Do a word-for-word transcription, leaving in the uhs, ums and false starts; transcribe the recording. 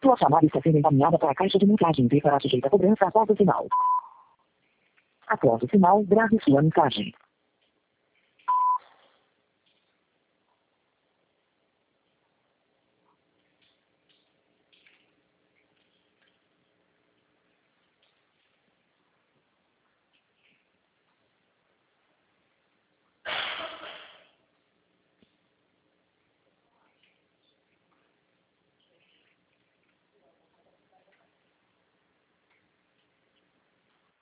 Sua chamada está sendo encaminhada para a caixa de mensagens e será sujeita a cobrança após o sinal. Após o sinal, grave sua mensagem.